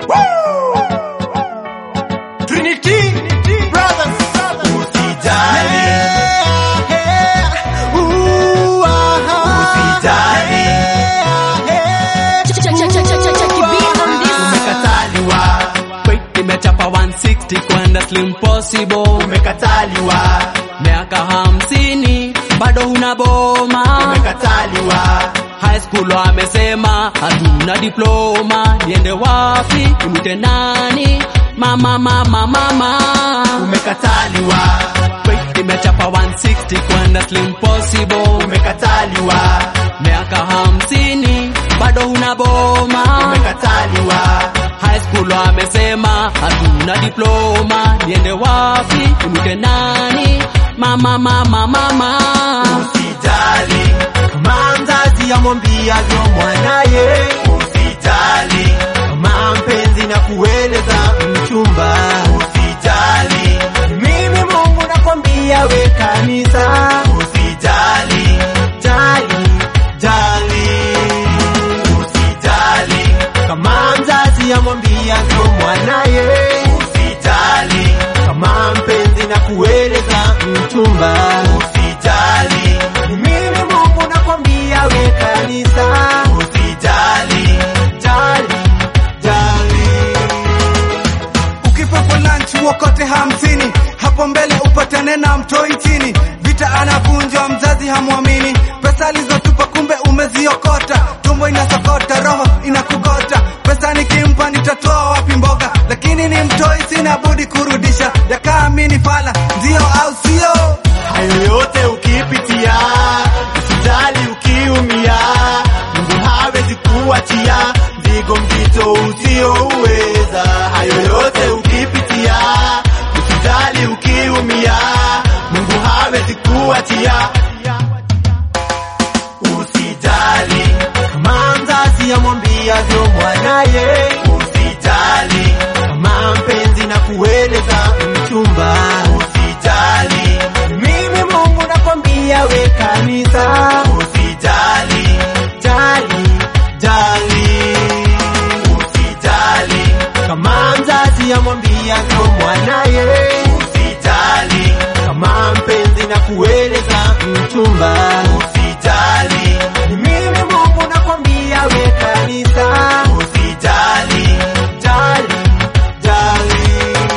Trinity Brothers. Usijali, usijali, umekataliwa. Wait, nimechapa 160 kwenda Slim Possible. Umekataliwa. Miaka 50 bado una boma. Umekataliwa. High school wamesema hatuna diploma. Niende wapi? Nimwite nani? Mama. Umekataliwa. Wait, nimechapa 160 kwenda Slim Possible. Umekataliwa. Miaka 50 bado una boma. Umekataliwa. High school wamesema hatuna diploma. Niende wapi? Nimwite nani? Mama. Usijali, kama mzazi amwambia vyo mwanaye. Usijali, kama mpenzi na kueleza mchumba. Usijali, mimi Mungu nakwambia we kanisa. Usijali, jali. Usijali, kama mzazi amwambia vyo mwanaye. Usijali, kama mpenzi na kueleza mchumba. Usijali, mimi Mungu nakwambia we kanisa. Usijali, jali. Ukipepo lunch uokote 50, hapo mbele upatane na mtoi chini. Vita anavunjwa mzazi hamwamini, pesa alizotupa kumbe umeziokota. Tumbo inasokota, roho inakugota, pesa nikimpa nitatoa wapi mboga? Lakini ni mtoi sina budi kurudisha, yakaamini fala ndio au sio? Hayo yote ukipitia, usijali ukiumia. Mungu hawezi kuachia mzigo mzito usiouweza. Hayo yote ukipitia, usijali ukiumia. Mungu hawezi kuachia. Usijali, kama mzazi amwambia vyo mwanaye. Usijali, kama mpenzi na kueleza mchumba. Usijali, mimi Mungu nakwambia we kanisa. Usijali, jali. Usijali, kama mzazi amwambia vyo mwanaye. Usijali, kama mpenzi na kueleza mchumba. Usijali, mimi Mungu nakwambia we kanisa. Usijali, jali.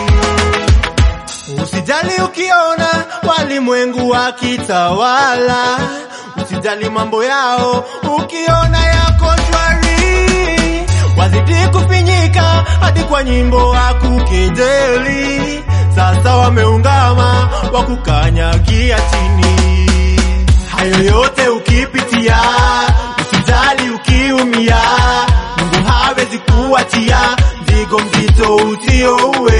Usijali ukiona walimwengu wakitawala. Usijali mambo yao ukiona yako shwari. Wazidi kufinyika hadi kwa nyimbo wakukejeli. Sasa wameungama wakukanyagia chini. Hayo yote ukipitia, usijali ukiumia. Mungu hawezi kuachia mzigo mzito usiouweza.